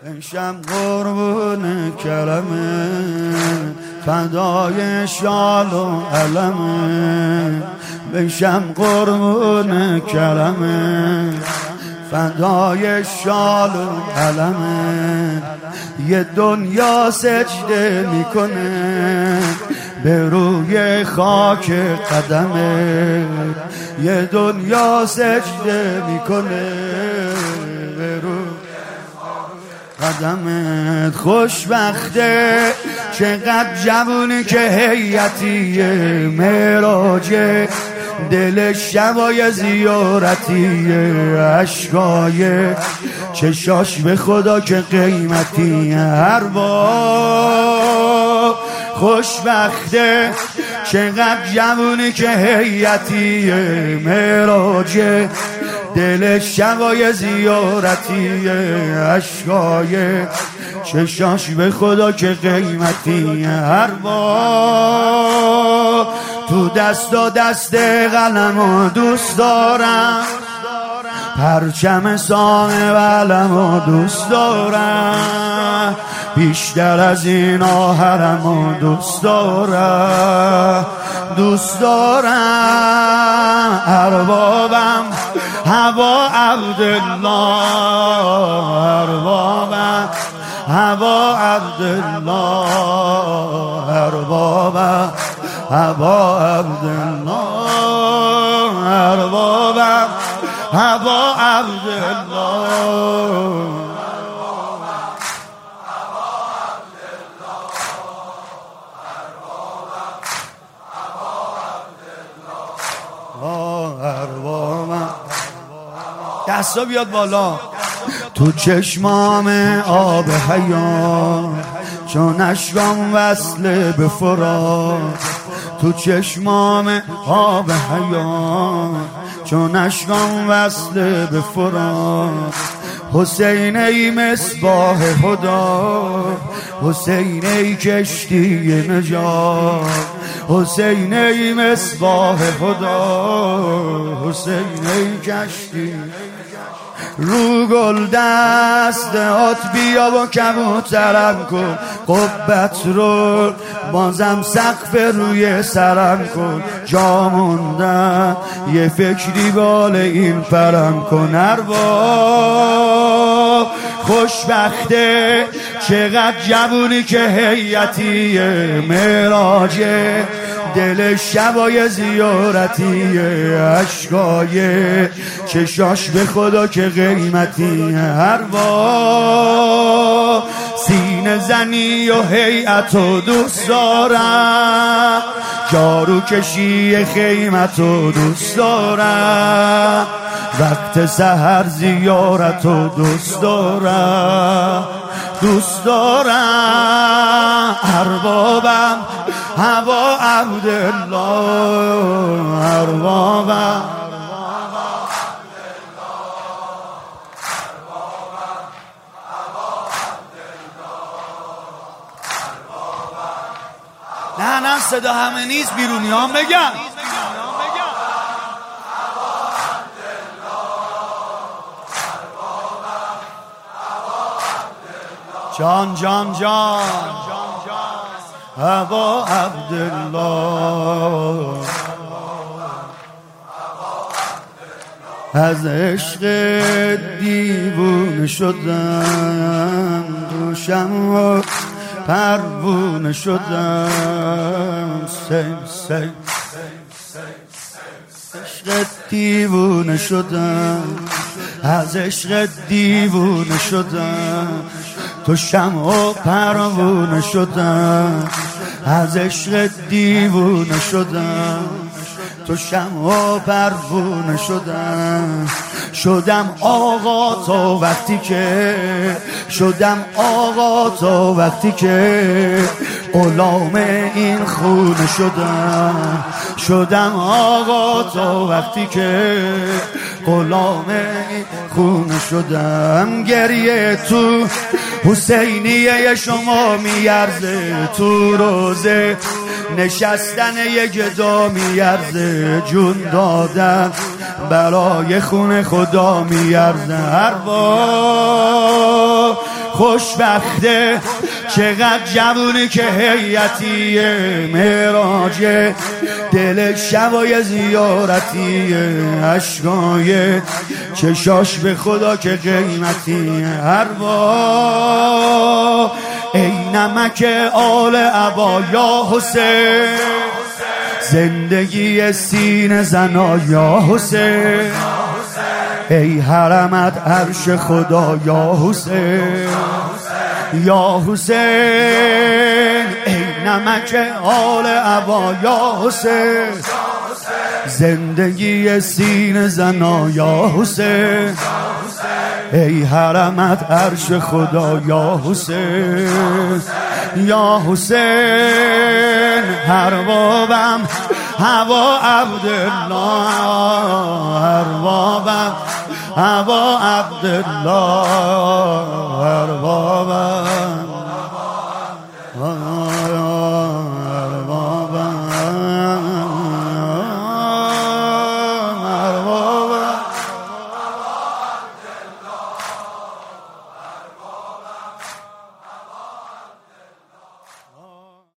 بشم قربون کلمه فدای شال و علمه، بشم قربون کلمه فدای شال و علمه. یه دنیا سجده میکنه به روی خاک قدمه، یه دنیا سجده میکنه به روی قدمت. خوشبخته چقدر جوونی که هیئتیه معراجه، دل شبای زیارتیه، عشقای چشاش به خدا که قیمتیه. هر بار خوشبخته چقدر جوونی که هیئتیه معراجه، دل شبای زیارتیه، عشقای چشاش به خدا که قیمتیه. هر بار تو دست قلمو دوست دارم، پرچم سامه و علمو دوست دارم، بیشتر از این حرمو دوست دارم، دوست دارم. اربابم هوا عبدالله، اربابم هوا عبدالله، اربابم هوا عبدالله، اربابم هوا عبدالله. دستا بیاد بالا. تو چشمام آب حیات چون اشکام وصل به فرات، تو چشمام آب حیات چون اشکام وصل به فرات. حسین ای مصباح خدا، حسین ای کشتی نجات، حسین ای مصباح خدا، حسین ای کشتی. رو گل دستات بیا و کبوترم کن، قبت رو بازم سقف روی سرم کن. جا موندم یه فکری بال این پرم کن. ارباب خوشبخته چقدر جوونی که هیئتیه معراجه، دل شبای زیارتیه، عشقای چشاش به خدا که قیمتیه. هر بار سینه زنی و هیئتو دوست دارم، جارو کشی خیمتو دوست دارم، وقت سحر زیارتو دوست دارم، دوست دارم. اربابم هوا عبدالله، اربابم نه صدا همه نیست، بیرونی هم بگم. جان جان جان هوا عبدالله، از عشق دیوونه شدم، دوشم و پروونه شدم. عشق دیوونه شدم، از عشق دیوونه شدم. تو شمع و پروونه شدم، از عشق دیوونه شدم. تو شمع و پروونه شدم. شدم آقا تا وقتی که، شدم آقا تا وقتی که غلام این خونه شدم. شدم آقا تا وقتی که غلام این خونه شدم. گریه تو حسینیه شما میارزه، تو روزه نشستن یه گدا میارزه، جون دادن برای خون خدا میارزه. هر بار خوشبخته چقدر جوونی که هیئتیه معراجه دل شبای زیارتیه عشقای چشاش به خدا که قیمتیه اروا ای نمک آل عبا یا حسین زندگی سینه زنا یا حسین ای حرمت عرش خدا یا حسین یا حسین ای نمک آل عبا یا حسین زندگی سینه زنا یا حسین ای حرمت عرش خدا یا حسین یا حسین هر بابم هوا عبدالله هر بابم هوا عبدالله هر بابم